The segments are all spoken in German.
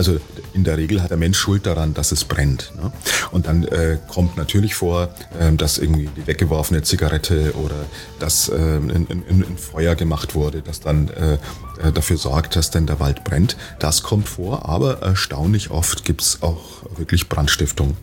Also in der Regel hat der Mensch Schuld daran, dass es brennt. Ne? Und dann kommt natürlich vor, dass irgendwie die weggeworfene Zigarette oder dass ein Feuer gemacht wurde, das dann dafür sorgt, dass denn der Wald brennt. Das kommt vor, aber erstaunlich oft gibt's auch wirklich Brandstiftung.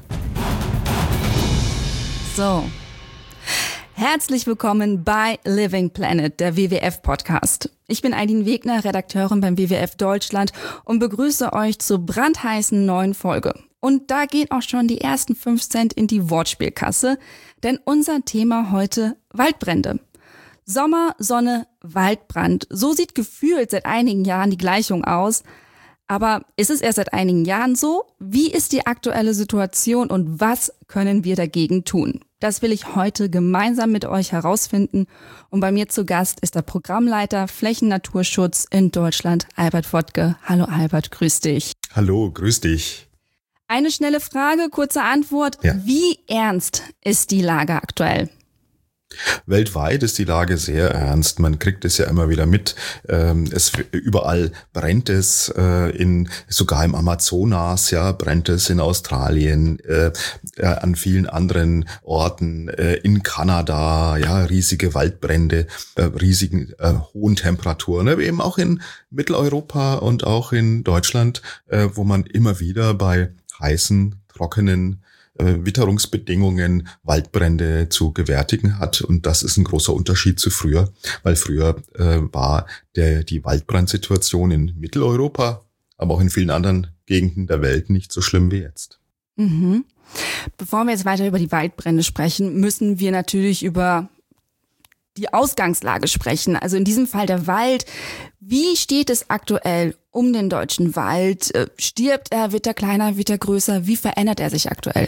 So, herzlich willkommen bei Living Planet, der WWF-Podcast. Ich bin Aidin Wegner, Redakteurin beim WWF Deutschland und begrüße euch zur brandheißen neuen Folge. Und da gehen auch schon die ersten 5 Cent in die Wortspielkasse, denn unser Thema heute Waldbrände. Sommer, Sonne, Waldbrand. So sieht gefühlt seit einigen Jahren die Gleichung aus. Aber ist es erst seit einigen Jahren so? Wie ist die aktuelle Situation und was können wir dagegen tun? Das will ich heute gemeinsam mit euch herausfinden. Und bei mir zu Gast ist der Programmleiter Flächennaturschutz in Deutschland, Albert Wodtke. Hallo Albert, grüß dich. Hallo, grüß dich. Eine schnelle Frage, kurze Antwort. Ja. Wie ernst ist die Lage aktuell? Weltweit ist die Lage sehr ernst. Man kriegt es ja immer wieder mit. Überall brennt es, sogar im Amazonas, ja, brennt es in Australien, an vielen anderen Orten, in Kanada, ja, riesige Waldbrände, riesigen hohen Temperaturen, aber eben auch in Mitteleuropa und auch in Deutschland, wo man immer wieder bei heißen, trockenen Witterungsbedingungen Waldbrände zu gewärtigen hat. Und das ist ein großer Unterschied zu früher, weil früher war die Waldbrandsituation in Mitteleuropa, aber auch in vielen anderen Gegenden der Welt nicht so schlimm wie jetzt. Mhm. Bevor wir jetzt weiter über die Waldbrände sprechen, müssen wir natürlich über die Ausgangslage sprechen. Also in diesem Fall der Wald. Wie steht es aktuell um den deutschen Wald? Stirbt er, wird er kleiner, wird er größer? Wie verändert er sich aktuell?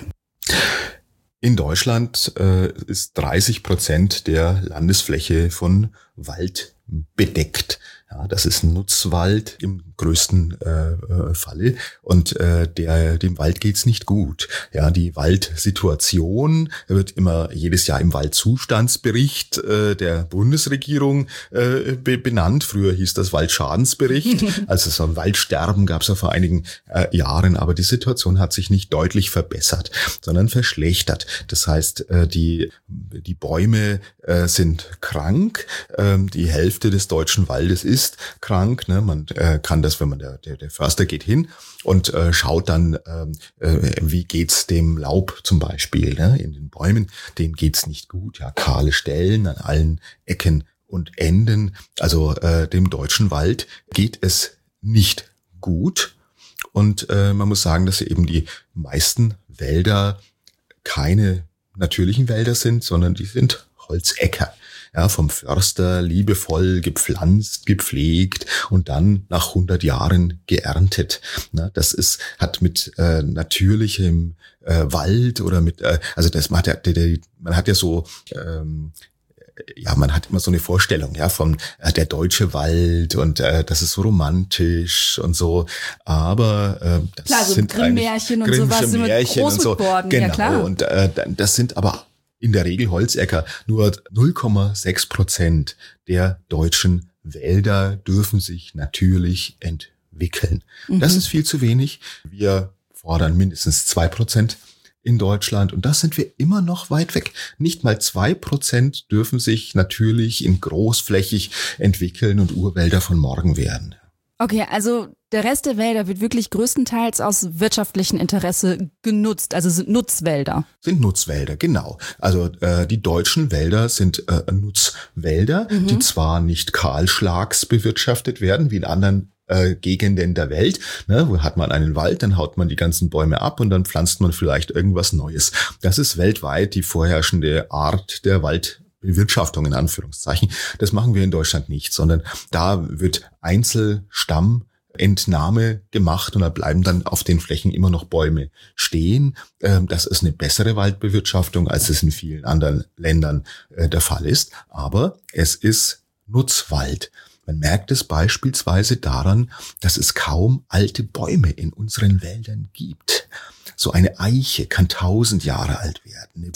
In Deutschland ist 30% der Landesfläche von Wald bedeckt. Ja, das ist ein Nutzwald im größten Falle und dem Wald geht's nicht gut. Ja, die Waldsituation wird immer jedes Jahr im Waldzustandsbericht der Bundesregierung benannt. Früher hieß das Waldschadensbericht. Also so ein Waldsterben gab's ja vor einigen Jahren, aber die Situation hat sich nicht deutlich verbessert, sondern verschlechtert. Das heißt, die Bäume sind krank. Die Hälfte des deutschen Waldes ist krank. Ne? Man kann das, wenn man der Förster geht hin und schaut dann, wie geht's dem Laub zum Beispiel, ne? In den Bäumen, denen geht's nicht gut. Ja, kahle Stellen an allen Ecken und Enden. Also dem deutschen Wald geht es nicht gut. Und man muss sagen, dass eben die meisten Wälder keine natürlichen Wälder sind, sondern die sind Holzäcker. Ja, vom Förster liebevoll gepflanzt, gepflegt und dann nach 100 Jahren geerntet. Na, das hat mit natürlichem Wald oder mit, also das man hat ja so, man hat immer so eine Vorstellung, ja, von der deutsche Wald und das ist so romantisch und so, aber das klar, so sind Grimm-Märchen und sowas, so mit Großwildborden, genau, ja klar. Und das sind aber in der Regel Holzäcker. Nur 0,6% der deutschen Wälder dürfen sich natürlich entwickeln. Mhm. Das ist viel zu wenig. Wir fordern mindestens 2% in Deutschland und das sind wir immer noch weit weg. Nicht mal 2% dürfen sich natürlich in großflächig entwickeln und Urwälder von morgen werden. Okay, also der Rest der Wälder wird wirklich größtenteils aus wirtschaftlichem Interesse genutzt, also sind Nutzwälder. Sind Nutzwälder, genau. Also die deutschen Wälder sind Nutzwälder, die zwar nicht kahlschlags bewirtschaftet werden, wie in anderen Gegenden der Welt. Ne, wo hat man einen Wald, dann haut man die ganzen Bäume ab und dann pflanzt man vielleicht irgendwas Neues. Das ist weltweit die vorherrschende Art der Waldbewirtschaftung in Anführungszeichen. Das machen wir in Deutschland nicht, sondern da wird Einzelstammentnahme gemacht und da bleiben dann auf den Flächen immer noch Bäume stehen. Das ist eine bessere Waldbewirtschaftung, als es in vielen anderen Ländern der Fall ist. Aber es ist Nutzwald. Man merkt es beispielsweise daran, dass es kaum alte Bäume in unseren Wäldern gibt. So eine Eiche kann 1000 Jahre alt werden.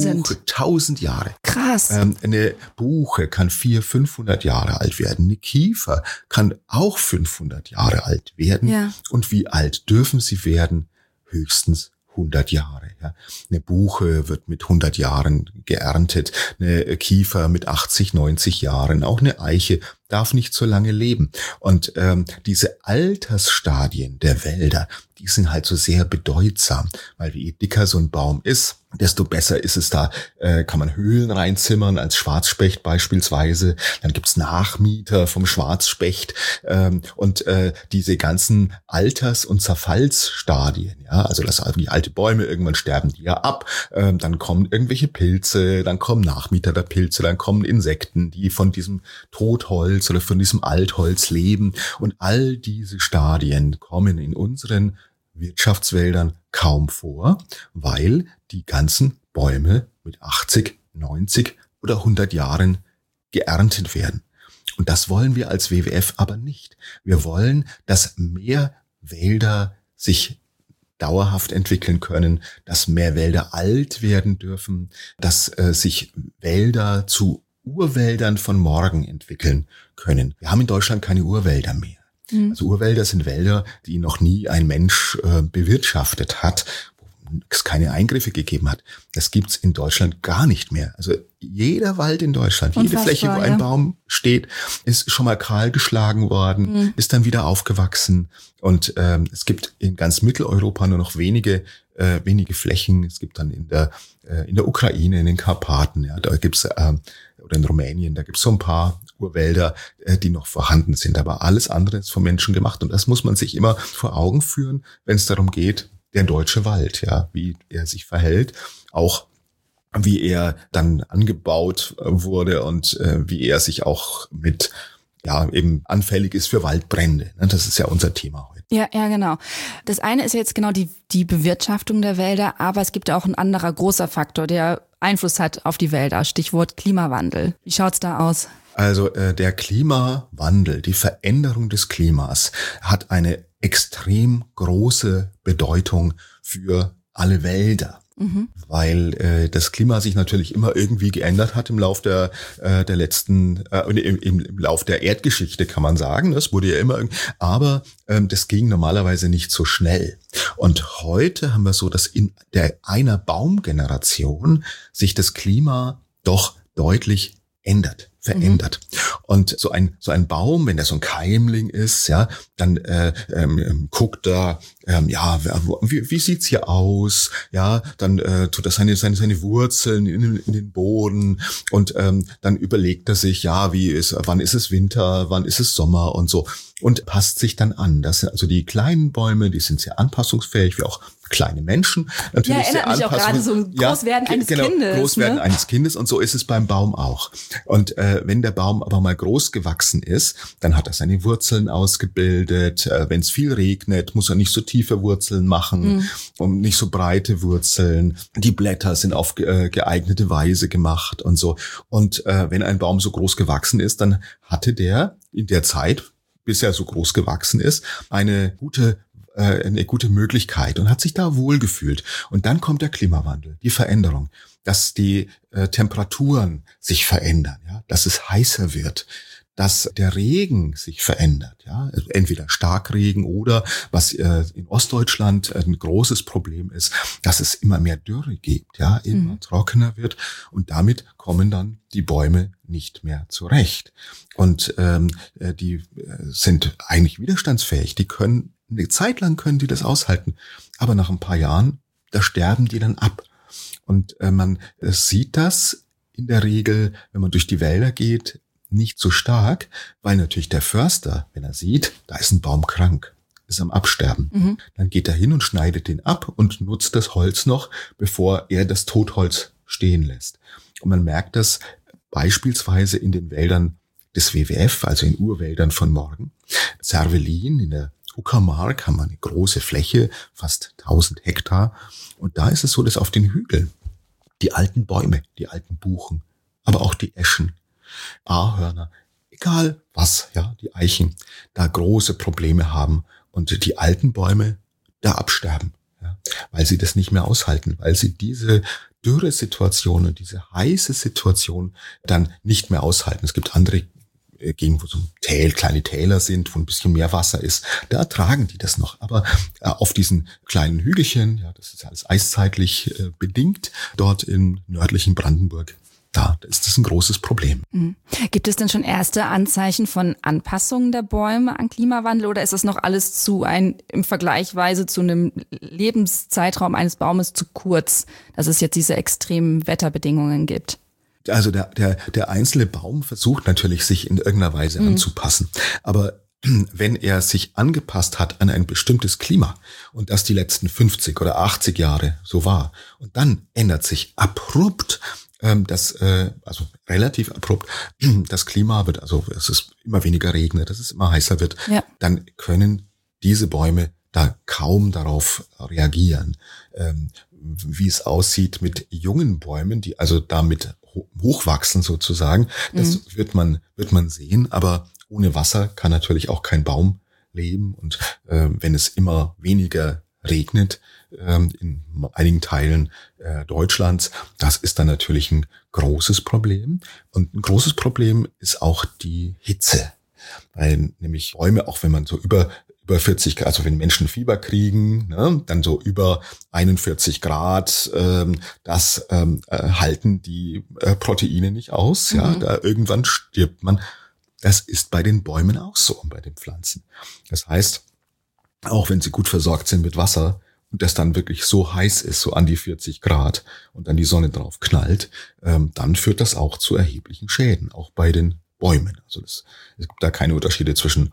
1000 Jahre. Krass. Eine Buche kann 400, 500 Jahre alt werden. Eine Kiefer kann auch 500 Jahre alt werden. Ja. Und wie alt dürfen sie werden? Höchstens 100 Jahre. Ja. Eine Buche wird mit 100 Jahren geerntet, eine Kiefer mit 80, 90 Jahren, auch eine Eiche darf nicht so lange leben. Und diese Altersstadien der Wälder, die sind halt so sehr bedeutsam, weil je dicker so ein Baum ist, desto besser ist es da, kann man Höhlen reinzimmern, als Schwarzspecht beispielsweise. Dann gibt's Nachmieter vom Schwarzspecht und diese ganzen Alters- und Zerfallsstadien, ja, also die alte Bäume, irgendwann sterben die ja ab, dann kommen irgendwelche Pilze, dann kommen Nachmieter der Pilze, dann kommen Insekten, die von diesem Totholz oder von diesem Altholz leben. Und all diese Stadien kommen in unseren Wirtschaftswäldern kaum vor, weil die ganzen Bäume mit 80, 90 oder 100 Jahren geerntet werden. Und das wollen wir als WWF aber nicht. Wir wollen, dass mehr Wälder sich dauerhaft entwickeln können, dass mehr Wälder alt werden dürfen, dass sich Wälder zu Urwäldern von morgen entwickeln können. Wir haben in Deutschland keine Urwälder mehr. Also Urwälder sind Wälder, die noch nie ein Mensch bewirtschaftet hat, wo es keine Eingriffe gegeben hat. Das gibt's in Deutschland gar nicht mehr. Also jeder Wald in Deutschland, jede Fläche, wo ein Baum steht, ist schon mal kahl geschlagen worden, ist dann wieder aufgewachsen. Und es gibt in ganz Mitteleuropa nur noch wenige Flächen. Es gibt dann in der Ukraine, in den Karpaten, ja, da gibt's oder in Rumänien, da gibt's so ein paar Urwälder, die noch vorhanden sind. Aber alles andere ist vom Menschen gemacht. Und das muss man sich immer vor Augen führen, wenn es darum geht, der deutsche Wald, ja, wie er sich verhält, auch wie er dann angebaut wurde und wie er sich auch mit, ja, eben anfällig ist für Waldbrände. Das ist ja unser Thema heute. Ja, genau. Das eine ist jetzt genau die Bewirtschaftung der Wälder, aber es gibt auch ein anderer großer Faktor, der Einfluss hat auf die Wälder. Stichwort Klimawandel. Wie schaut's da aus? Also der Klimawandel, die Veränderung des Klimas hat eine extrem große Bedeutung für alle Wälder. Weil das Klima sich natürlich immer irgendwie geändert hat im Lauf der letzten, im Lauf der Erdgeschichte, kann man sagen. Das wurde ja immer, aber das ging normalerweise nicht so schnell. Und heute haben wir so, dass in einer Baumgeneration sich das Klima doch deutlich verändert. Und so ein Baum, wenn der so ein Keimling ist, ja, dann guckt er, wie sieht's hier aus? Ja, dann tut er seine Wurzeln in den Boden und dann überlegt er sich, ja, wann ist es Winter, wann ist es Sommer und so und passt sich dann an. Das sind also die kleinen Bäume, die sind sehr anpassungsfähig, wie auch kleine Menschen. Natürlich erinnert mich auch gerade so Großwerden eines Kindes. Großwerden eines Kindes und so ist es beim Baum auch. Und wenn der Baum aber mal groß gewachsen ist, dann hat er seine Wurzeln ausgebildet. Wenn es viel regnet, muss er nicht so tiefe Wurzeln machen und nicht so breite Wurzeln. Die Blätter sind auf geeignete Weise gemacht und so. Und wenn ein Baum so groß gewachsen ist, dann hatte der in der Zeit, bis er so groß gewachsen ist, eine gute Möglichkeit und hat sich da wohlgefühlt. Und dann kommt der Klimawandel, die Veränderung, dass die Temperaturen sich verändern, ja, dass es heißer wird, dass der Regen sich verändert, ja, also entweder Starkregen oder was in Ostdeutschland ein großes Problem ist, dass es immer mehr Dürre gibt, ja, immer trockener wird und damit kommen dann die Bäume nicht mehr zurecht. Und die sind eigentlich widerstandsfähig, die können eine Zeit lang können die das aushalten, aber nach ein paar Jahren, da sterben die dann ab. Und man sieht das in der Regel, wenn man durch die Wälder geht, nicht so stark, weil natürlich der Förster, wenn er sieht, da ist ein Baum krank, ist am Absterben, dann geht er hin und schneidet den ab und nutzt das Holz noch, bevor er das Totholz stehen lässt. Und man merkt das beispielsweise in den Wäldern des WWF, also in Urwäldern von morgen. Zerwelin in der Uckermark haben wir eine große Fläche, fast 1000 Hektar. Und da ist es so, dass auf den Hügeln die alten Bäume, die alten Buchen, aber auch die Eschen, Ahorner, egal was, ja, die Eichen, da große Probleme haben und die alten Bäume da absterben. Ja, weil sie das nicht mehr aushalten, weil sie diese Dürresituation und diese heiße Situation dann nicht mehr aushalten. Es gibt andere Gegenden, wo so kleine Täler sind, wo ein bisschen mehr Wasser ist, da ertragen die das noch. Aber auf diesen kleinen Hügelchen, ja, das ist alles eiszeitlich bedingt, dort im nördlichen Brandenburg, da ist das ein großes Problem. Gibt es denn schon erste Anzeichen von Anpassungen der Bäume an Klimawandel oder ist das noch alles im Vergleichsweise zu einem Lebenszeitraum eines Baumes zu kurz, dass es jetzt diese extremen Wetterbedingungen gibt? Also der einzelne Baum versucht natürlich, sich in irgendeiner Weise anzupassen. Aber wenn er sich angepasst hat an ein bestimmtes Klima und das die letzten 50 oder 80 Jahre so war und dann ändert sich abrupt also relativ abrupt, das Klima wird, also es ist immer weniger regnet, dass es immer heißer wird, dann können diese Bäume da kaum darauf reagieren. Wie es aussieht mit jungen Bäumen, die also damit hochwachsen sozusagen, das wird man sehen, aber ohne Wasser kann natürlich auch kein Baum leben und wenn es immer weniger regnet, in einigen Teilen Deutschlands, das ist dann natürlich ein großes Problem. Und ein großes Problem ist auch die Hitze. Weil nämlich Bäume, auch wenn man so über 40 Grad, also wenn Menschen Fieber kriegen, ne, dann so über 41 Grad, das halten die Proteine nicht aus. Ja, da irgendwann stirbt man. Das ist bei den Bäumen auch so und bei den Pflanzen. Das heißt, auch wenn sie gut versorgt sind mit Wasser und das dann wirklich so heiß ist, so an die 40 Grad und dann die Sonne drauf knallt, dann führt das auch zu erheblichen Schäden, auch bei den Bäumen. Also es gibt da keine Unterschiede zwischen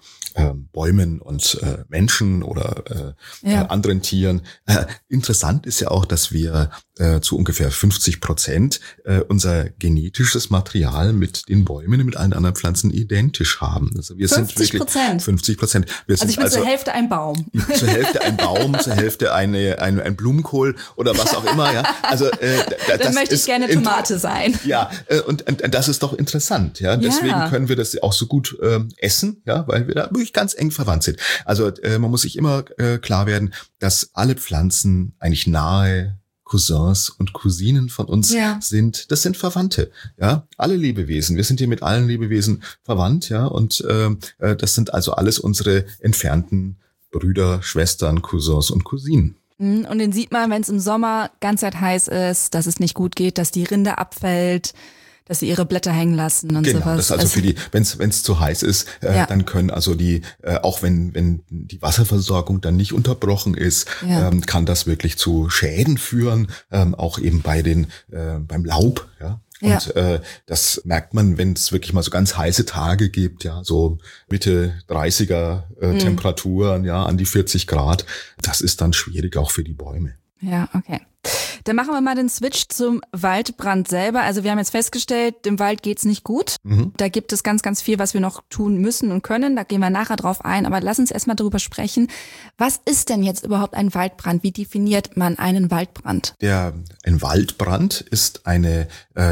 Bäumen und Menschen oder anderen Tieren. Interessant ist ja auch, dass wir zu ungefähr 50% unser genetisches Material mit den Bäumen und mit allen anderen Pflanzen identisch haben. Also wir 50%? Sind wirklich 50%. Also ich bin zur Hälfte ein Baum. Zur Hälfte ein Baum, zur Hälfte ein Blumenkohl oder was auch immer. Ja, also dann möchte ich gerne Tomate sein. Ja, und das ist doch interessant. Ja, deswegen können wir das auch so gut essen, ja, weil wir da wirklich ganz eng verwandt sind. Also man muss sich immer klar werden, dass alle Pflanzen eigentlich nahe Cousins und Cousinen von uns sind. Das sind Verwandte, ja, alle Lebewesen. Wir sind hier mit allen Lebewesen verwandt, ja, und das sind also alles unsere entfernten Brüder, Schwestern, Cousins und Cousinen. Und den sieht man, wenn es im Sommer ganz heiß ist, dass es nicht gut geht, dass die Rinde abfällt, dass sie ihre Blätter hängen lassen und genau, sowas. Das also für die, wenn es zu heiß ist, dann können also die, auch wenn die Wasserversorgung dann nicht unterbrochen ist, kann das wirklich zu Schäden führen, auch eben beim Laub, ja. Und das merkt man, wenn es wirklich mal so ganz heiße Tage gibt, ja, so Mitte 30er Temperaturen, ja, an die 40 Grad. Das ist dann schwierig auch für die Bäume. Ja, okay. Dann machen wir mal den Switch zum Waldbrand selber. Also wir haben jetzt festgestellt, dem Wald geht's nicht gut. Da gibt es ganz, ganz viel, was wir noch tun müssen und können. Da gehen wir nachher drauf ein. Aber lass uns erstmal darüber sprechen. Was ist denn jetzt überhaupt ein Waldbrand? Wie definiert man einen Waldbrand? Ein Waldbrand ist ein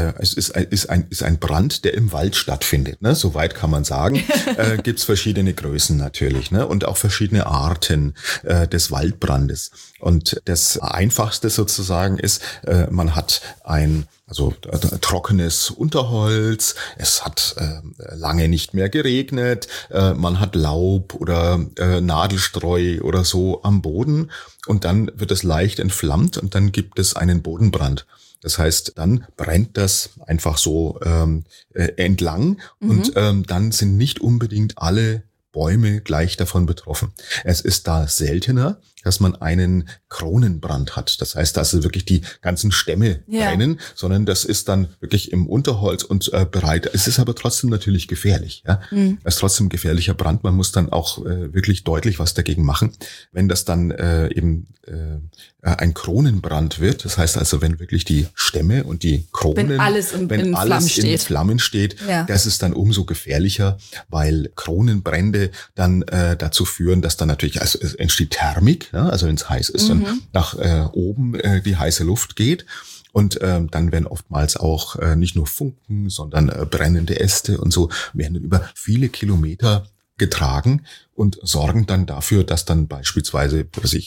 Brand, der im Wald stattfindet. Ne? Soweit kann man sagen. Gibt's verschiedene Größen natürlich, ne? Und auch verschiedene Arten des Waldbrandes. Und das Einfachste sozusagen ist, man hat ein trockenes Unterholz, es hat lange nicht mehr geregnet, man hat Laub oder Nadelstreu oder so am Boden und dann wird es leicht entflammt und dann gibt es einen Bodenbrand. Das heißt, dann brennt das einfach so entlang und dann sind nicht unbedingt alle Bäume gleich davon betroffen. Es ist da seltener, dass man einen Kronenbrand hat. Das heißt, dass wirklich die ganzen Stämme brennen, sondern das ist dann wirklich im Unterholz und bereit. Es ist aber trotzdem natürlich gefährlich. Ja? Es ist trotzdem ein gefährlicher Brand. Man muss dann auch wirklich deutlich was dagegen machen. Wenn das dann ein Kronenbrand wird, das heißt also, wenn wirklich die Stämme und die Kronen, wenn alles in Flammen steht, das ist dann umso gefährlicher, weil Kronenbrände dann dazu führen, dass dann natürlich, also es entsteht Thermik, ja, also wenn es heiß ist, dann nach oben die heiße Luft geht. Und dann werden oftmals auch nicht nur Funken, sondern brennende Äste und so werden über viele Kilometer getragen und sorgen dann dafür, dass dann beispielsweise,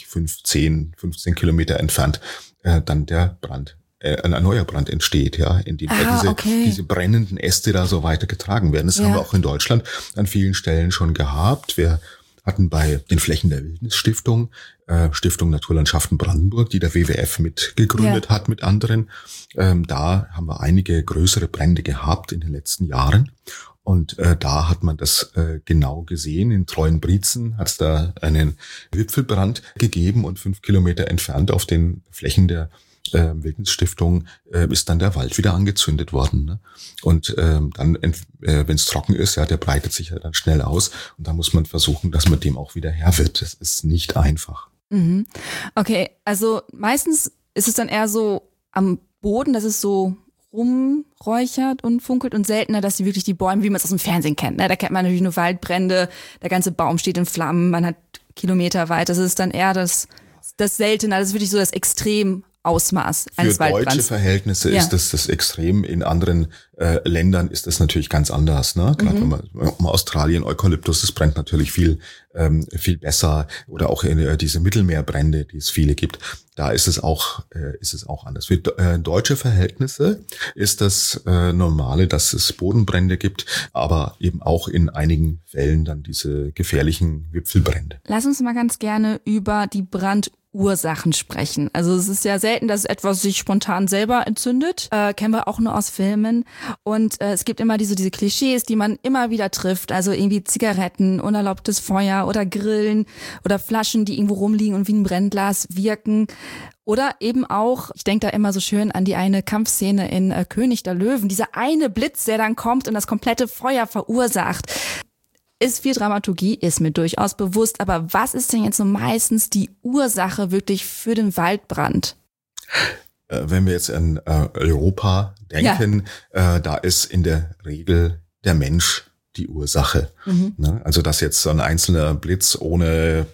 15 Kilometer entfernt, dann der Brand, ein neuer Brand entsteht, ja, in dem diese brennenden Äste da so weiter getragen werden. Das haben wir auch in Deutschland an vielen Stellen schon gehabt. Wir hatten bei den Flächen der Wildnisstiftung, Stiftung Naturlandschaften Brandenburg, die der WWF mitgegründet hat mit anderen. Da haben wir einige größere Brände gehabt in den letzten Jahren. Und da hat man das genau gesehen. In Treuenbrietzen hat es da einen Wipfelbrand gegeben und 5 Kilometer entfernt auf den Flächen der Wildnisstiftung ist dann der Wald wieder angezündet worden. Ne? Und dann, wenn es trocken ist, ja, der breitet sich ja dann schnell aus. Und da muss man versuchen, dass man dem auch wieder Herr wird. Das ist nicht einfach. Mhm. Okay, also meistens ist es dann eher so am Boden, dass es so rumräuchert und funkelt und seltener, dass sie wirklich die Bäume, wie man es aus dem Fernsehen kennt. Ne? Da kennt man natürlich nur Waldbrände, der ganze Baum steht in Flammen, man hat Kilometer weit. Das ist dann eher das Seltene, das ist wirklich so das Extremausmaß eines Waldbrands. Für deutsche Verhältnisse ist das extrem. In anderen Ländern ist das natürlich ganz anders. Ne? Gerade wenn man Australien, Eukalyptus, das brennt natürlich viel besser. Oder auch diese Mittelmeerbrände, die es viele gibt. Da ist es auch anders. Für deutsche Verhältnisse ist das Normale, dass es Bodenbrände gibt, aber eben auch in einigen Fällen dann diese gefährlichen Wipfelbrände. Lass uns mal ganz gerne über die Brandursachen sprechen. Also es ist ja selten, dass etwas sich spontan selber entzündet. Kennen wir auch nur aus Filmen. Und es gibt immer diese Klischees, die man immer wieder trifft. Also irgendwie Zigaretten, unerlaubtes Feuer oder Grillen oder Flaschen, die irgendwo rumliegen und wie ein Brennglas wirken. Oder eben auch, ich denke da immer so schön an die eine Kampfszene in König der Löwen. Dieser eine Blitz, der dann kommt und das komplette Feuer verursacht. Ist viel Dramaturgie, ist mir durchaus bewusst. Aber was ist denn jetzt so meistens die Ursache wirklich für den Waldbrand? Wenn wir jetzt an Europa denken, da ist in der Regel der Mensch die Ursache. Ne? Also dass jetzt so ein einzelner Blitz ohne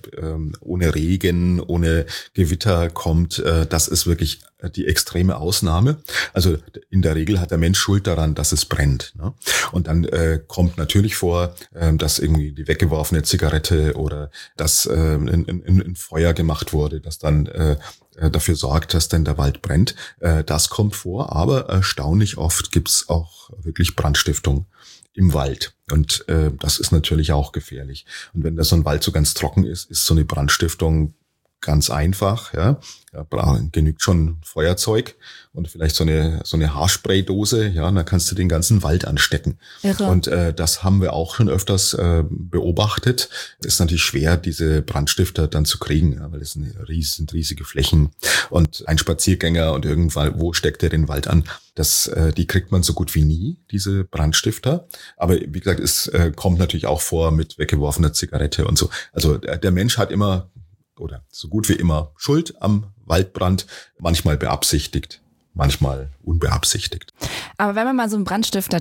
Regen, ohne Gewitter kommt, das ist wirklich die extreme Ausnahme. Also in der Regel hat der Mensch Schuld daran, dass es brennt. Ne? Und dann kommt natürlich vor, dass irgendwie die weggeworfene Zigarette oder dass ein Feuer gemacht wurde, das dann dafür sorgt, dass dann der Wald brennt. Das kommt vor, aber erstaunlich oft gibt's auch wirklich Brandstiftung im Wald. Und das ist natürlich auch gefährlich. Und wenn da so ein Wald so ganz trocken ist so eine Brandstiftung ganz einfach. Ja, genügt schon Feuerzeug und vielleicht so eine Haarspraydose. Ja, und dann kannst du den ganzen Wald anstecken. Irre. Und das haben wir auch schon öfters beobachtet. Es ist natürlich schwer, diese Brandstifter dann zu kriegen, ja, weil es sind riesige Flächen. Und ein Spaziergänger und irgendwann, wo steckt er den Wald an? Die kriegt man so gut wie nie, diese Brandstifter. Aber wie gesagt, es kommt natürlich auch vor mit weggeworfener Zigarette und so. Also der Mensch hat immer oder so gut wie immer Schuld am Waldbrand, manchmal beabsichtigt, manchmal unbeabsichtigt. Aber wenn man mal so einen Brandstifter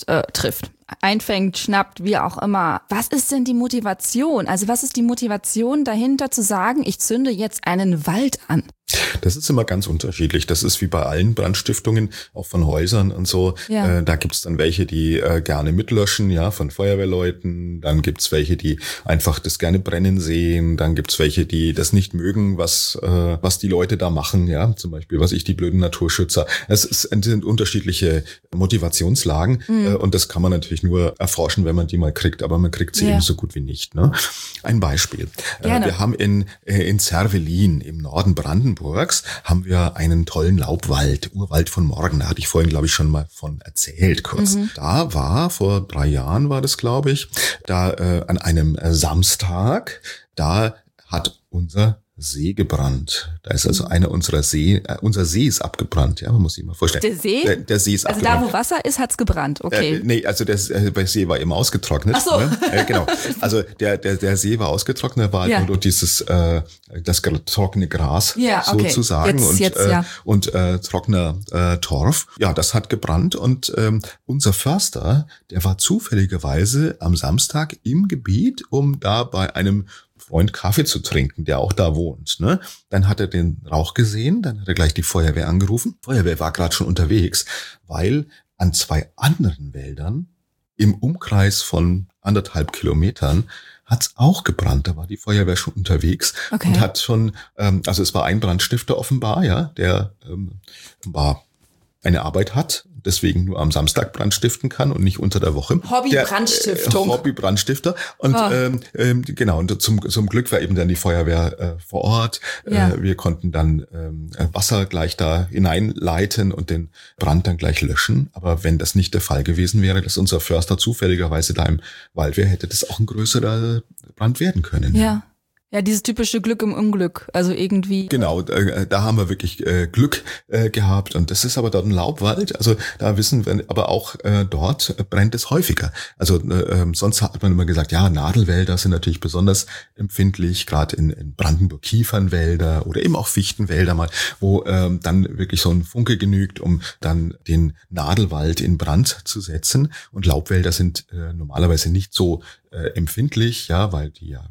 einfängt, schnappt, wie auch immer, was ist denn die Motivation? Also was ist die Motivation dahinter zu sagen, ich zünde jetzt einen Wald an? Das ist immer ganz unterschiedlich. Das ist wie bei allen Brandstiftungen, auch von Häusern und so. Ja. Da gibt's dann welche, die gerne mitlöschen, ja, von Feuerwehrleuten. Dann gibt's welche, die einfach das gerne brennen sehen. Dann gibt's welche, die das nicht mögen, was die Leute da machen, ja. Zum Beispiel, die blöden Naturschützer. Es sind unterschiedliche Motivationslagen und das kann man natürlich nur erforschen, wenn man die mal kriegt. Aber man kriegt sie eben so gut wie nicht. Ne? Ein Beispiel. Wir haben in Zerwelin im Norden Brandenburgs haben wir einen tollen Laubwald, Urwald von Morgen. Da hatte ich vorhin, glaube ich, schon mal von erzählt kurz. Da war, vor 3 Jahren war das, glaube ich, da an einem Samstag, da hat unser See gebrannt. Da ist also unser See ist abgebrannt, ja, man muss sich mal vorstellen. Der See? Der See ist abgebrannt. Also da, wo Wasser ist, hat's gebrannt, okay. Nee, also der See war eben ausgetrocknet. Ach so. Ne? Genau. Also der See war ausgetrocknet, da war halt nur dieses, das trockene Gras sozusagen und trockener Torf. Ja, das hat gebrannt und unser Förster, der war zufälligerweise am Samstag im Gebiet, um da bei einem Freund Kaffee zu trinken, der auch da wohnt. Ne? Dann hat er den Rauch gesehen, dann hat er gleich die Feuerwehr angerufen. Feuerwehr war gerade schon unterwegs, weil an 2 anderen Wäldern im Umkreis von 1,5 Kilometern hat's auch gebrannt. Da war die Feuerwehr schon unterwegs und hat schon, also es war ein Brandstifter offenbar, ja, der offenbar eine Arbeit hat, deswegen nur am Samstag brandstiften kann und nicht unter der Woche. Hobby-Brandstiftung. Hobby-Brandstifter. Und genau, und zum Glück war eben dann die Feuerwehr vor Ort. Ja. Wir konnten dann Wasser gleich da hineinleiten und den Brand dann gleich löschen. Aber wenn das nicht der Fall gewesen wäre, dass unser Förster zufälligerweise da im Wald wäre, hätte das auch ein größerer Brand werden können. Ja. Ja, dieses typische Glück im Unglück, also irgendwie. Genau, da haben wir wirklich Glück gehabt und das ist aber dort ein Laubwald, also da wissen wir, aber auch dort brennt es häufiger. Also sonst hat man immer gesagt, ja, Nadelwälder sind natürlich besonders empfindlich, gerade in Brandenburg Kiefernwälder oder eben auch Fichtenwälder mal, wo dann wirklich so ein Funke genügt, um dann den Nadelwald in Brand zu setzen und Laubwälder sind normalerweise nicht so empfindlich, ja, weil die ja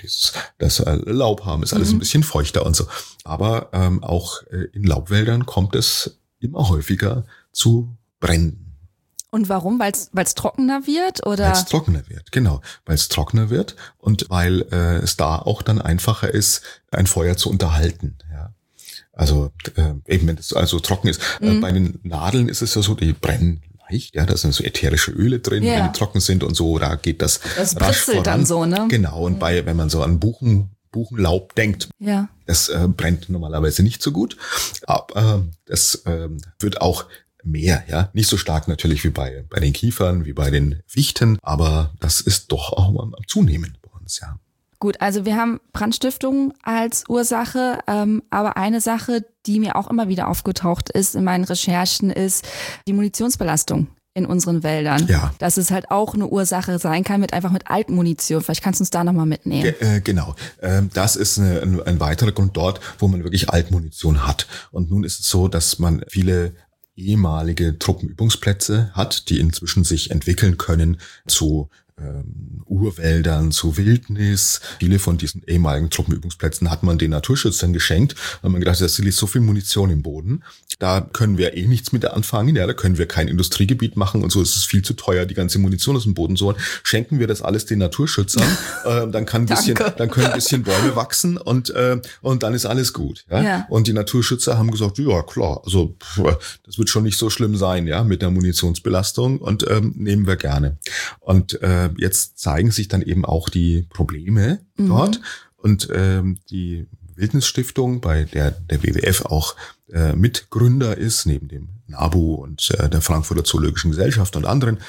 das Laub haben, ist alles ein bisschen feuchter und so. Aber auch in Laubwäldern kommt es immer häufiger zu Bränden. Und warum? Weil es trockener wird, oder? Weil es trockener wird, genau. Weil es trockener wird und weil es da auch dann einfacher ist, ein Feuer zu unterhalten. Ja. Also eben, wenn es also trocken ist. Bei den Nadeln ist es ja so, die brennen leicht, ja, da sind so ätherische Öle drin, wenn die trocken sind und so, da geht das rasch voran. Dann so, ne? Genau, und wenn man so an Buchenlaub denkt, das brennt normalerweise nicht so gut, aber das wird auch mehr, ja, nicht so stark natürlich wie bei den Kiefern, wie bei den Fichten, aber das ist doch auch am Zunehmen bei uns, ja. Gut, also wir haben Brandstiftung als Ursache, aber eine Sache, die mir auch immer wieder aufgetaucht ist in meinen Recherchen, ist die Munitionsbelastung in unseren Wäldern. Ja. Dass es halt auch eine Ursache sein kann mit Altmunition. Vielleicht kannst du uns da nochmal mitnehmen. Genau, das ist ein weiterer Grund dort, wo man wirklich Altmunition hat. Und nun ist es so, dass man viele ehemalige Truppenübungsplätze hat, die inzwischen sich entwickeln können zu Urwäldern, zu Wildnis. Viele von diesen ehemaligen Truppenübungsplätzen hat man den Naturschützern geschenkt, weil man gedacht hat, da liegt so viel Munition im Boden. Da können wir nicht mit anfangen, ja, da können wir kein Industriegebiet machen und so, es ist viel zu teuer, die ganze Munition aus dem Boden zu holen. Schenken wir das alles den Naturschützern, dann können ein bisschen Bäume wachsen und dann ist alles gut. Ja? Und die Naturschützer haben gesagt, ja klar, also das wird schon nicht so schlimm sein, ja, mit der Munitionsbelastung und nehmen wir gerne. Und jetzt zeigen sich dann eben auch die Probleme dort und die Wildnisstiftung, bei der WWF auch Mitgründer ist, neben dem NABU und der Frankfurter Zoologischen Gesellschaft und anderen.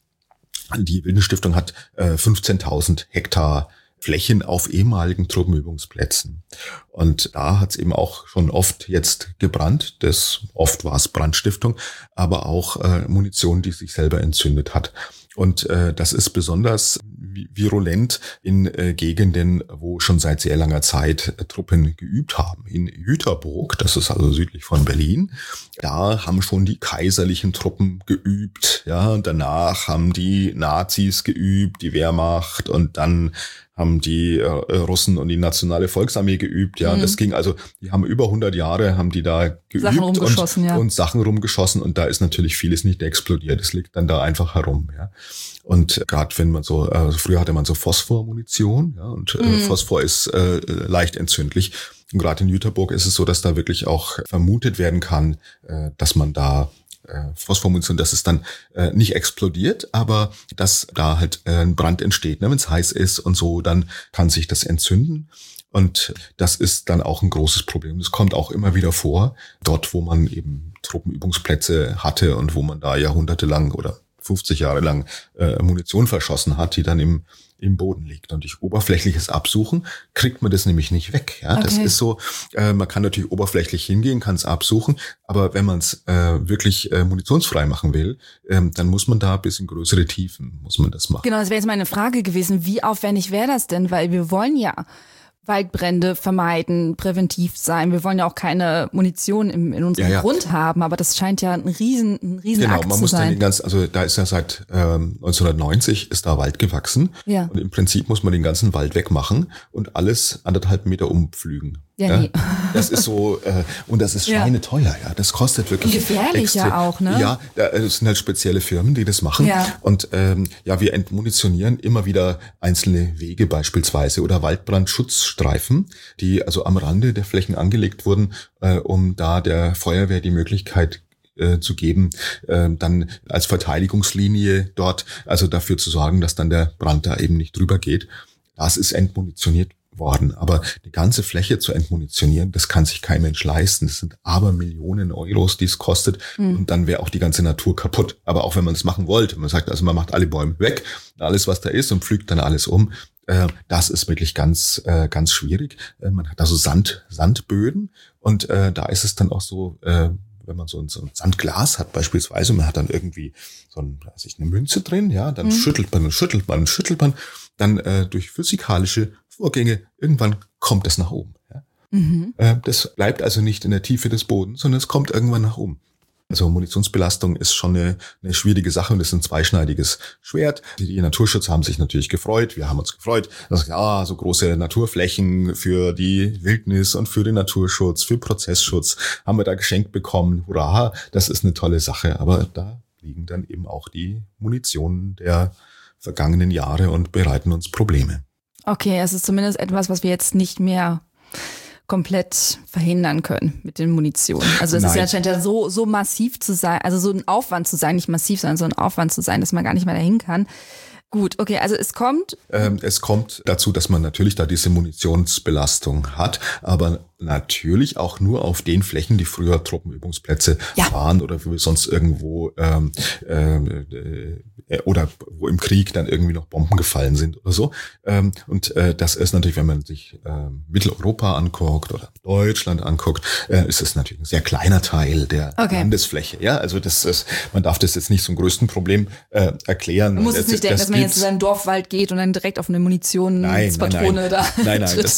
Die Wildnisstiftung hat 15.000 Hektar Flächen auf ehemaligen Truppenübungsplätzen. Und da hat es eben auch schon oft jetzt gebrannt. Oft war es Brandstiftung, aber auch Munition, die sich selber entzündet hat. Und das ist besonders virulent in Gegenden, wo schon seit sehr langer Zeit Truppen geübt haben. In Jüterbock, das ist also südlich von Berlin, da haben schon die kaiserlichen Truppen geübt. Ja, und danach haben die Nazis geübt, die Wehrmacht, und dann haben die Russen und die Nationale Volksarmee geübt. Ja, das ging also, die haben über 100 Jahre, haben die da geübt und Sachen rumgeschossen, und da ist natürlich vieles nicht explodiert. Es liegt dann da einfach herum. Ja. Und gerade wenn man so, früher hatte man so Phosphormunition, ja, und Phosphor ist leicht entzündlich. Und gerade in Jüterbock ist es so, dass da wirklich auch vermutet werden kann, dass man da Phosphormunition, dass es dann nicht explodiert, aber dass da halt ein Brand entsteht, ne? Wenn es heiß ist und so, dann kann sich das entzünden. Und das ist dann auch ein großes Problem. Das kommt auch immer wieder vor, dort wo man eben Truppenübungsplätze hatte und wo man da jahrhundertelang oder 50 Jahre lang Munition verschossen hat, die dann im Boden liegt. Und durch oberflächliches Absuchen kriegt man das nämlich nicht weg. Ja, das ist so, man kann natürlich oberflächlich hingehen, kann es absuchen, aber wenn man es wirklich munitionsfrei machen will, dann muss man da bis in größere Tiefen, muss man das machen. Genau, das wäre jetzt meine Frage gewesen, wie aufwendig wäre das denn? Weil wir wollen ja Waldbrände vermeiden, präventiv sein. Wir wollen ja auch keine Munition in unserem Grund haben, aber das scheint ja ein riesen Akt zu sein. Genau, man muss dann also da ist ja seit 1990 ist da Wald gewachsen, und im Prinzip muss man den ganzen Wald wegmachen und alles 1,5 Meter umpflügen. Ja, nee. Das ist so, und das ist schweineteuer, ja. Das kostet wirklich. Gefährlich ja auch, ne? Ja, es sind halt spezielle Firmen, die das machen. Ja. Und wir entmunitionieren immer wieder einzelne Wege beispielsweise oder Waldbrandschutzstreifen, die also am Rande der Flächen angelegt wurden, um da der Feuerwehr die Möglichkeit zu geben, dann als Verteidigungslinie dort, also dafür zu sorgen, dass dann der Brand da eben nicht drüber geht. Das ist entmunitioniert worden. Aber die ganze Fläche zu entmunitionieren, das kann sich kein Mensch leisten. Das sind aber Millionen Euros, die es kostet. Und dann wäre auch die ganze Natur kaputt. Aber auch wenn man es machen wollte, man sagt, also man macht alle Bäume weg, alles was da ist und pflügt dann alles um. Das ist wirklich ganz schwierig. Man hat also Sandböden und da ist es dann auch so, wenn man so ein Sandglas hat beispielsweise, man hat dann irgendwie eine Münze drin, ja, dann schüttelt man, dann durch physikalische Vorgänge, irgendwann kommt es nach oben. Ja. Das bleibt also nicht in der Tiefe des Bodens, sondern es kommt irgendwann nach oben. Also Munitionsbelastung ist schon eine schwierige Sache und ist ein zweischneidiges Schwert. Die Naturschützer haben sich natürlich gefreut, wir haben uns gefreut, dass so große Naturflächen für die Wildnis und für den Naturschutz, für Prozessschutz haben wir da geschenkt bekommen. Hurra, das ist eine tolle Sache, aber da liegen dann eben auch die Munitionen der vergangenen Jahre und bereiten uns Probleme. Okay, es ist zumindest etwas, was wir jetzt nicht mehr komplett verhindern können mit den Munitionen. Also es ist ja scheint ja so massiv zu sein, also so ein Aufwand zu sein, nicht massiv, sondern so ein Aufwand zu sein, dass man gar nicht mehr dahin kann. Gut, okay, also es kommt dazu, dass man natürlich da diese Munitionsbelastung hat, aber natürlich auch nur auf den Flächen, die früher Truppenübungsplätze waren oder wo sonst irgendwo oder wo im Krieg dann irgendwie noch Bomben gefallen sind oder so. Und das ist natürlich, wenn man sich Mitteleuropa anguckt oder Deutschland anguckt, ist es natürlich ein sehr kleiner Teil der Landesfläche. Ja, also man darf das jetzt nicht zum größten Problem erklären. Man muss es nicht denken, dass man jetzt in seinen Dorfwald geht und dann direkt auf eine Munitionspatrone da. Nein,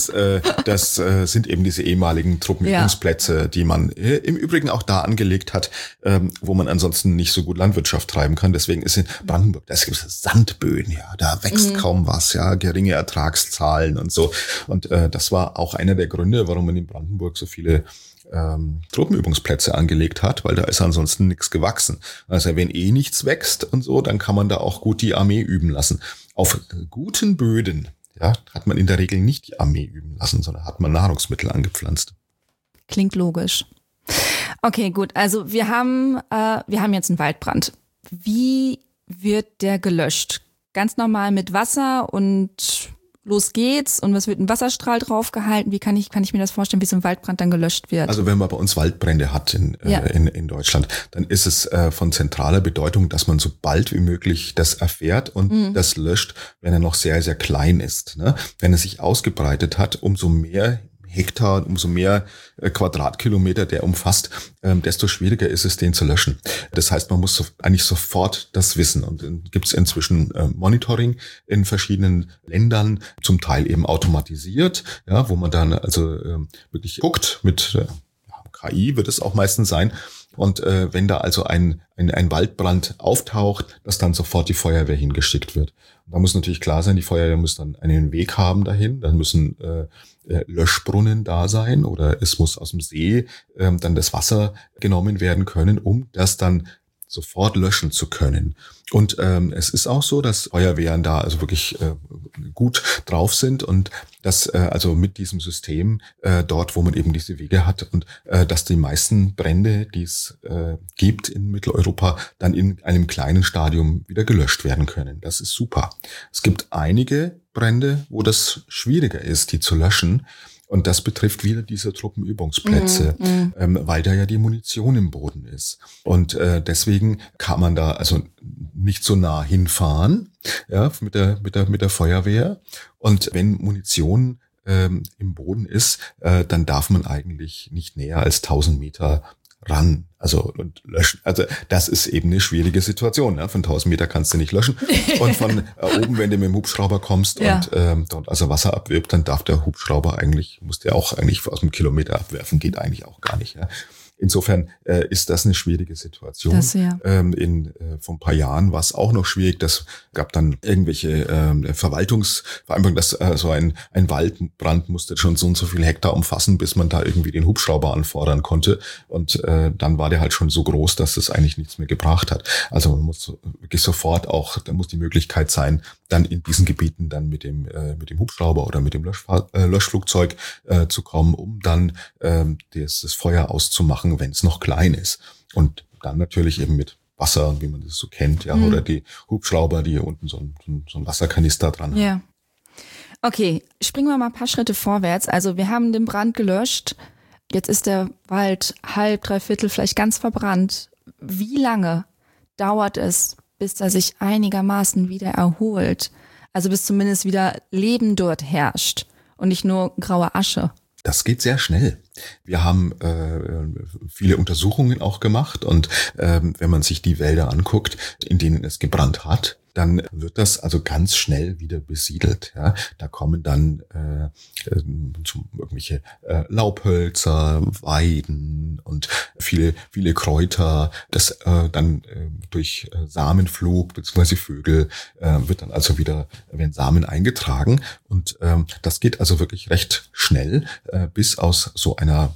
das sind eben diese ehemaligen Truppenübungsplätze, die man im Übrigen auch da angelegt hat, wo man ansonsten nicht so gut Landwirtschaft treiben kann. Deswegen ist in Brandenburg, da gibt es Sandböden, ja, da wächst kaum was, ja, geringe Ertragszahlen und so. Und das war auch einer der Gründe, warum man in Brandenburg so viele Truppenübungsplätze angelegt hat, weil da ist ansonsten nichts gewachsen. Also wenn nichts wächst und so, dann kann man da auch gut die Armee üben lassen. Auf guten Böden, ja, hat man in der Regel nicht die Armee üben lassen, sondern hat man Nahrungsmittel angepflanzt. Klingt logisch. Okay, gut. Also wir haben jetzt einen Waldbrand. Wie wird der gelöscht? Ganz normal mit Wasser und los geht's, und was wird ein Wasserstrahl draufgehalten? Wie kann ich mir das vorstellen, wie so ein Waldbrand dann gelöscht wird? Also wenn man bei uns Waldbrände hat in Deutschland, dann ist es von zentraler Bedeutung, dass man so bald wie möglich das erfährt und das löscht, wenn er noch sehr, sehr klein ist. Ne? Wenn er sich ausgebreitet hat, umso mehr Hektar, umso mehr Quadratkilometer der umfasst, desto schwieriger ist es, den zu löschen. Das heißt, man muss eigentlich sofort das wissen. Und dann gibt es inzwischen Monitoring in verschiedenen Ländern, zum Teil eben automatisiert, ja, wo man dann also wirklich guckt, mit KI wird es auch meistens sein. Und wenn da also ein Waldbrand auftaucht, dass dann sofort die Feuerwehr hingeschickt wird. Und da muss natürlich klar sein, die Feuerwehr muss dann einen Weg haben dahin, dann müssen Löschbrunnen da sein oder es muss aus dem See dann das Wasser genommen werden können, um das dann sofort löschen zu können. Und es ist auch so, dass Feuerwehren da also wirklich gut drauf sind und dass also mit diesem System dort, wo man eben diese Wege hat und dass die meisten Brände, die es gibt in Mitteleuropa, dann in einem kleinen Stadium wieder gelöscht werden können. Das ist super. Es gibt einige Brände, wo das schwieriger ist, die zu löschen. Und das betrifft wieder diese Truppenübungsplätze, weil da ja die Munition im Boden ist. Und deswegen kann man da also nicht so nah hinfahren, ja, mit der Feuerwehr. Und wenn Munition im Boden ist, dann darf man eigentlich nicht näher als 1000 Meter ran, also und löschen. Also das ist eben eine schwierige Situation. Ne? Von 1000 Meter kannst du nicht löschen. Und von oben, wenn du mit dem Hubschrauber kommst und dort also Wasser abwirbt, dann darf der Hubschrauber muss der auch eigentlich aus einem Kilometer abwerfen. Geht eigentlich auch gar nicht. Ja? insofern ist das eine schwierige Situation. Das, ja. Vor ein paar Jahren war es auch noch schwierig. Das gab dann irgendwelche Verwaltungsvereinbarungen, dass so ein Waldbrand musste schon so und so viel Hektar umfassen, bis man da irgendwie den Hubschrauber anfordern konnte. Und dann war der halt schon so groß, dass es eigentlich nichts mehr gebracht hat. Also man muss wirklich sofort auch, da muss die Möglichkeit sein, dann in diesen Gebieten dann mit dem Hubschrauber oder mit dem Löschflugzeug zu kommen, um dann das Feuer auszumachen, wenn es noch klein ist. Und dann natürlich eben mit Wasser, wie man das so kennt, ja, oder die Hubschrauber, die unten so ein Wasserkanister dran haben. Ja. Okay, springen wir mal ein paar Schritte vorwärts. Also wir haben den Brand gelöscht. Jetzt ist der Wald halb, dreiviertel, vielleicht ganz verbrannt. Wie lange dauert es, bis er sich einigermaßen wieder erholt? Also bis zumindest wieder Leben dort herrscht und nicht nur graue Asche. Das geht sehr schnell. Wir haben viele Untersuchungen auch gemacht und wenn man sich die Wälder anguckt, in denen es gebrannt hat, dann wird das also ganz schnell wieder besiedelt. Ja, da kommen dann irgendwelche Laubhölzer, Weiden und viele Kräuter. Das dann durch Samenflug bzw. Vögel wird dann also wieder, werden Samen eingetragen und das geht also wirklich recht schnell, bis aus so einer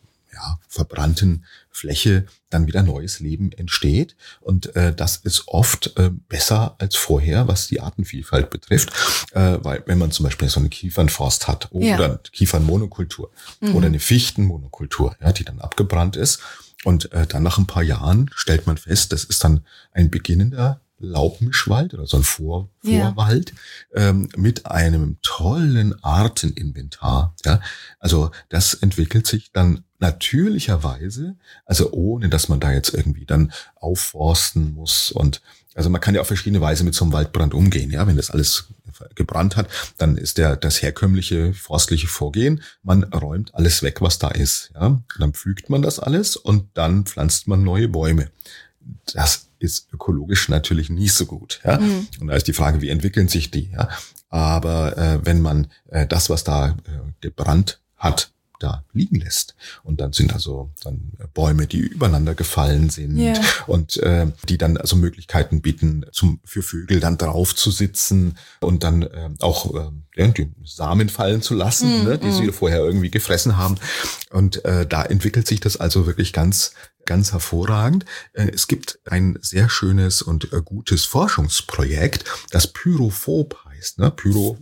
verbrannten Fläche dann wieder neues Leben entsteht. Und das ist oft besser als vorher, was die Artenvielfalt betrifft. Weil wenn man zum Beispiel so eine Kiefernforst hat oder Kiefernmonokultur oder eine Fichtenmonokultur, ja, die dann abgebrannt ist. Und dann nach ein paar Jahren stellt man fest, das ist dann ein beginnender Laubmischwald oder so ein Vorwald mit einem tollen Arteninventar. Ja, also das entwickelt sich dann natürlicherweise, also ohne dass man da jetzt irgendwie dann aufforsten muss. Und also man kann ja auf verschiedene Weise mit so einem Waldbrand umgehen. Ja, wenn das alles gebrannt hat, dann ist das herkömmliche forstliche Vorgehen, man räumt alles weg, was da ist. Ja, dann pflügt man das alles und dann pflanzt man neue Bäume. Das ist ökologisch natürlich nicht so gut. Ja? Und da ist die Frage, wie entwickeln sich die? Ja? Aber wenn man das, was da gebrannt hat, da liegen lässt. Und dann sind also dann Bäume, die übereinander gefallen sind und die dann also Möglichkeiten bieten, für Vögel dann drauf zu sitzen und dann auch die Samen fallen zu lassen, die sie vorher irgendwie gefressen haben. Und da entwickelt sich das also wirklich ganz hervorragend. Es gibt ein sehr schönes und gutes Forschungsprojekt, das Pyrophob heißt, ne?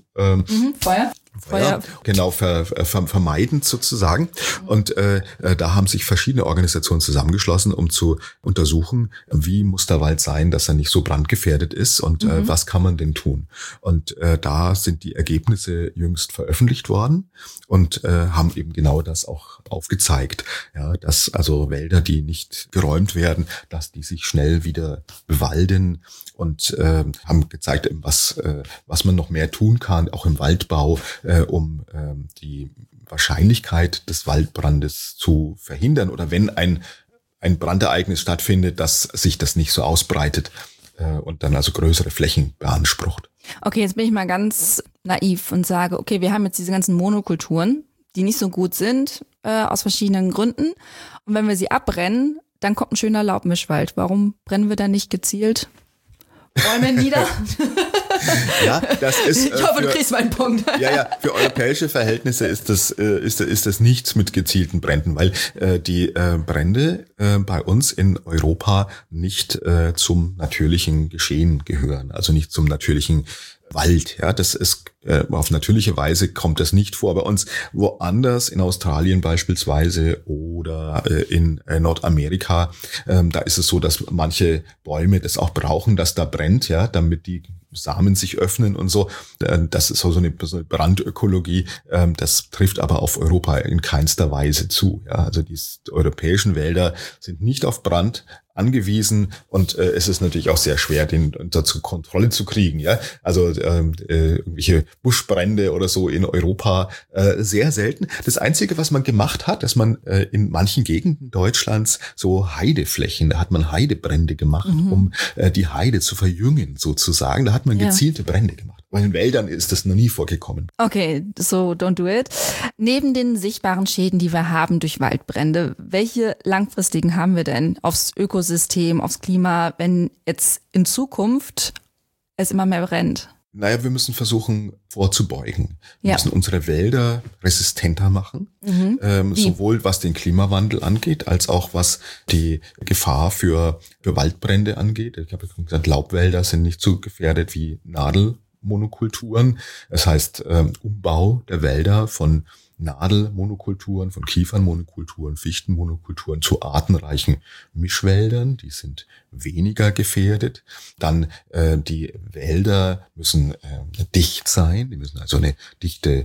Feuer, genau, vermeidend sozusagen. Und da haben sich verschiedene Organisationen zusammengeschlossen, um zu untersuchen, wie muss der Wald sein, dass er nicht so brandgefährdet ist und was kann man denn tun. Und da sind die Ergebnisse jüngst veröffentlicht worden und haben eben genau das auch aufgezeigt, ja, dass also Wälder, die nicht geräumt werden, dass die sich schnell wieder bewalden und haben gezeigt, was man noch mehr tun kann, auch im Waldbau, um die Wahrscheinlichkeit des Waldbrandes zu verhindern oder wenn ein Brandereignis stattfindet, dass sich das nicht so ausbreitet und dann also größere Flächen beansprucht. Okay, jetzt bin ich mal ganz naiv und sage, okay, wir haben jetzt diese ganzen Monokulturen, die nicht so gut sind, aus verschiedenen Gründen. Und wenn wir sie abbrennen, dann kommt ein schöner Laubmischwald. Warum brennen wir dann nicht gezielt Bäume nieder? Ja, das ist. Ich hoffe, du kriegst meinen Punkt. Ja, für europäische Verhältnisse ist das nichts mit gezielten Bränden, weil die Brände bei uns in Europa nicht zum natürlichen Geschehen gehören, also nicht zum natürlichen Wald. Ja, das ist auf natürliche Weise kommt das nicht vor. Bei uns woanders, in Australien beispielsweise oder in Nordamerika, da ist es so, dass manche Bäume das auch brauchen, dass da brennt, ja, damit die Samen sich öffnen und so. Das ist so eine Brandökologie. Das trifft aber auf Europa in keinster Weise zu. Ja, also die europäischen Wälder sind nicht auf Brand angewiesen und es ist natürlich auch sehr schwer, den unter Kontrolle zu kriegen. Ja, also irgendwelche Buschbrände oder so in Europa sehr selten. Das Einzige, was man gemacht hat, dass man in manchen Gegenden Deutschlands so Heideflächen, da hat man Heidebrände gemacht, um die Heide zu verjüngen sozusagen. Da hat man gezielte Brände gemacht. Weil in Wäldern ist das noch nie vorgekommen. Okay, so don't do it. Neben den sichtbaren Schäden, die wir haben durch Waldbrände, welche langfristigen haben wir denn aufs Ökosystem, aufs Klima, wenn jetzt in Zukunft es immer mehr brennt? Naja, wir müssen versuchen vorzubeugen. Wir müssen unsere Wälder resistenter machen, sowohl was den Klimawandel angeht, als auch was die Gefahr für Waldbrände angeht. Ich habe gesagt, Laubwälder sind nicht so gefährdet wie Nadelmonokulturen. Das heißt, Umbau der Wälder von Nadelmonokulturen, von Kiefernmonokulturen, Fichtenmonokulturen zu artenreichen Mischwäldern, die sind weniger gefährdet. Dann die Wälder müssen dicht sein, die müssen also eine dichte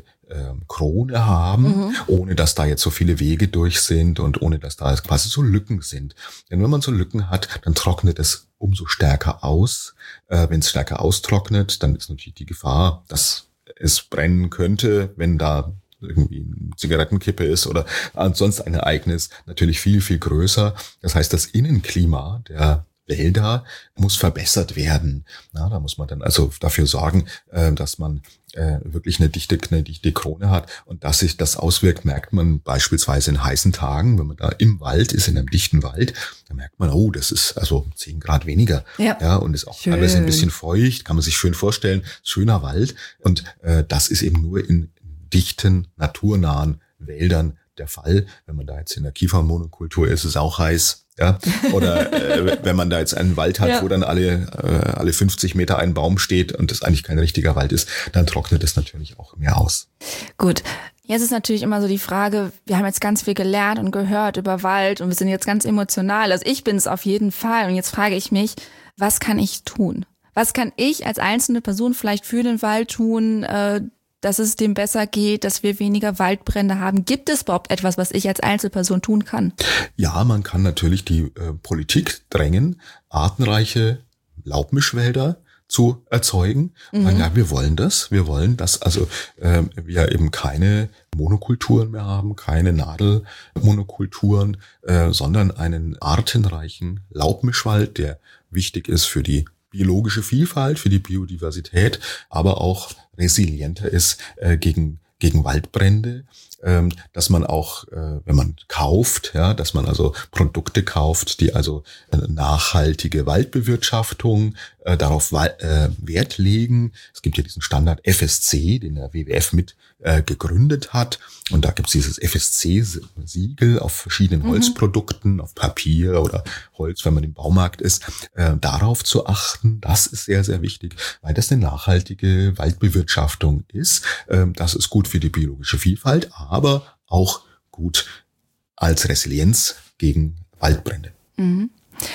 Krone haben, ohne dass da jetzt so viele Wege durch sind und ohne dass da quasi so Lücken sind. Denn wenn man so Lücken hat, dann trocknet es umso stärker aus. Wenn es stärker austrocknet, dann ist natürlich die Gefahr, dass es brennen könnte, wenn da irgendwie eine Zigarettenkippe ist oder sonst ein Ereignis, natürlich viel, viel größer. Das heißt, das Innenklima der Wälder muss verbessert werden. Na, da muss man dann also dafür sorgen, dass man wirklich eine dichte Krone hat. Und dass sich das auswirkt, merkt man beispielsweise in heißen Tagen, wenn man da im Wald ist, in einem dichten Wald, da merkt man, oh, das ist also 10 Grad weniger. Ja, und ist auch schön. Alles ein bisschen feucht, kann man sich schön vorstellen. Schöner Wald. Und das ist eben nur in dichten, naturnahen Wäldern der Fall. Wenn man da jetzt in der Kiefernmonokultur ist, ist es auch heiß. Ja, oder wenn man da jetzt einen Wald hat, wo dann alle 50 Meter ein Baum steht und das eigentlich kein richtiger Wald ist, dann trocknet es natürlich auch mehr aus. Gut. Jetzt ist natürlich immer so die Frage, wir haben jetzt ganz viel gelernt und gehört über Wald und wir sind jetzt ganz emotional. Also ich bin es auf jeden Fall. Und jetzt frage ich mich, was kann ich tun? Was kann ich als einzelne Person vielleicht für den Wald tun, dass es dem besser geht, dass wir weniger Waldbrände haben? Gibt es überhaupt etwas, was ich als Einzelperson tun kann? Ja, man kann natürlich die Politik drängen, artenreiche Laubmischwälder zu erzeugen. Ja, wir wollen das. Wir wollen, dass also wir eben keine Monokulturen mehr haben, keine Nadelmonokulturen, sondern einen artenreichen Laubmischwald, der wichtig ist für die biologische Vielfalt, für die Biodiversität, aber auch resilienter ist gegen Waldbrände, dass man auch, wenn man kauft, ja, dass man also Produkte kauft, die also nachhaltige Waldbewirtschaftung darauf Wert legen. Es gibt ja diesen Standard FSC, den der WWF mit gegründet hat. Und da gibt es dieses FSC-Siegel auf verschiedenen Holzprodukten, auf Papier oder Holz, wenn man im Baumarkt ist, darauf zu achten. Das ist sehr, sehr wichtig, weil das eine nachhaltige Waldbewirtschaftung ist. Das ist gut für die biologische Vielfalt, aber auch gut als Resilienz gegen Waldbrände. Mhm.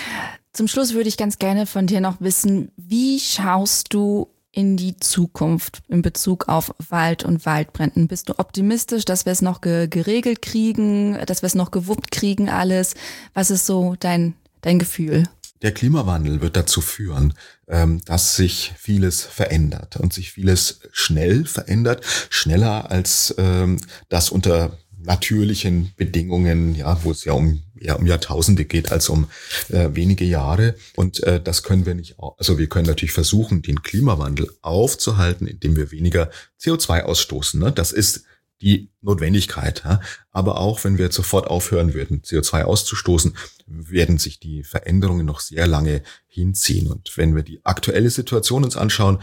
Zum Schluss würde ich ganz gerne von dir noch wissen, wie schaust du in die Zukunft in Bezug auf Wald und Waldbränden? Bist du optimistisch, dass wir es noch geregelt kriegen, dass wir es noch gewuppt kriegen alles? Was ist so dein Gefühl? Der Klimawandel wird dazu führen, dass sich vieles verändert und sich vieles schnell verändert, schneller als das unter natürlichen Bedingungen, ja, wo es ja um Jahrtausende geht als um wenige Jahre. Und das können wir nicht, also wir können natürlich versuchen, den Klimawandel aufzuhalten, indem wir weniger CO2 ausstoßen. Ne? Das ist die Notwendigkeit. Ja? Aber auch wenn wir jetzt sofort aufhören würden, CO2 auszustoßen, werden sich die Veränderungen noch sehr lange hinziehen. Und wenn wir die aktuelle Situation uns anschauen,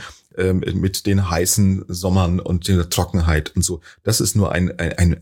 mit den heißen Sommern und der Trockenheit und so, das ist nur ein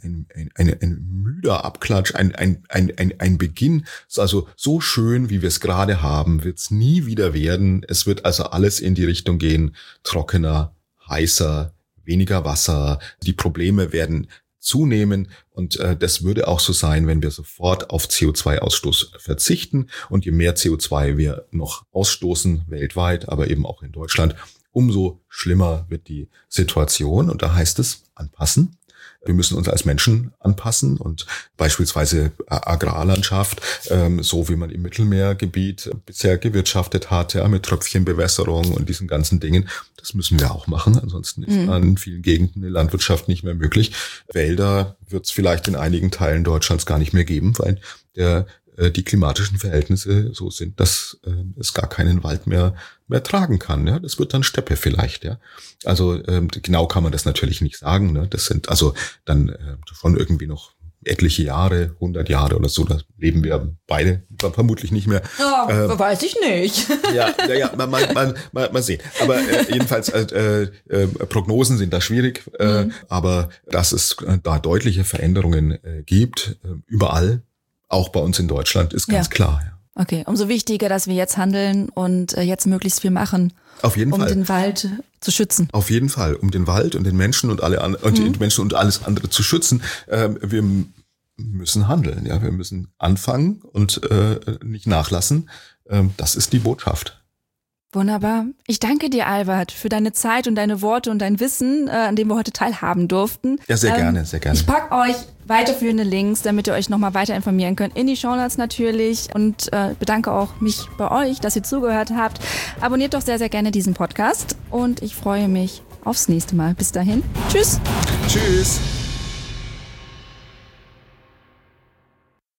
müder Abklatsch, ein Beginn. Also so schön, wie wir es gerade haben, wird es nie wieder werden. Es wird also alles in die Richtung gehen, trockener, heißer, weniger Wasser. Die Probleme werden zunehmen und das würde auch so sein, wenn wir sofort auf CO2-Ausstoß verzichten. Und je mehr CO2 wir noch ausstoßen weltweit, aber eben auch in Deutschland, umso schlimmer wird die Situation. Und da heißt es anpassen. Wir müssen uns als Menschen anpassen und beispielsweise Agrarlandschaft, so wie man im Mittelmeergebiet bisher gewirtschaftet hat, ja, mit Tröpfchenbewässerung und diesen ganzen Dingen, das müssen wir auch machen. Ansonsten ist in vielen Gegenden eine Landwirtschaft nicht mehr möglich. Wälder wird es vielleicht in einigen Teilen Deutschlands gar nicht mehr geben, weil der die klimatischen Verhältnisse so sind, dass es gar keinen Wald mehr tragen kann. Ja, das wird dann Steppe vielleicht. Ja, also genau kann man das natürlich nicht sagen. Ne? Das sind also dann schon irgendwie noch etliche Jahre, 100 Jahre oder so, da leben wir beide vermutlich nicht mehr. Weiß ich nicht. Ja, mal sehen. Aber jedenfalls, Prognosen sind da schwierig, aber dass es da deutliche Veränderungen gibt, überall, auch bei uns in Deutschland, ist ganz klar. Ja. Okay, umso wichtiger, dass wir jetzt handeln und jetzt möglichst viel machen. Auf jeden Fall. Um den Wald zu schützen. Auf jeden Fall, um den Wald und den Menschen und die Menschen und alles andere zu schützen. Wir müssen handeln, ja, wir müssen anfangen und nicht nachlassen. Das ist die Botschaft. Wunderbar. Ich danke dir, Albert, für deine Zeit und deine Worte und dein Wissen, an dem wir heute teilhaben durften. Ja, sehr gerne, sehr gerne. Ich packe euch weiterführende Links, damit ihr euch nochmal weiter informieren könnt, in die Shownotes natürlich, und bedanke auch mich bei euch, dass ihr zugehört habt. Abonniert doch sehr, sehr gerne diesen Podcast und ich freue mich aufs nächste Mal. Bis dahin. Tschüss. Tschüss.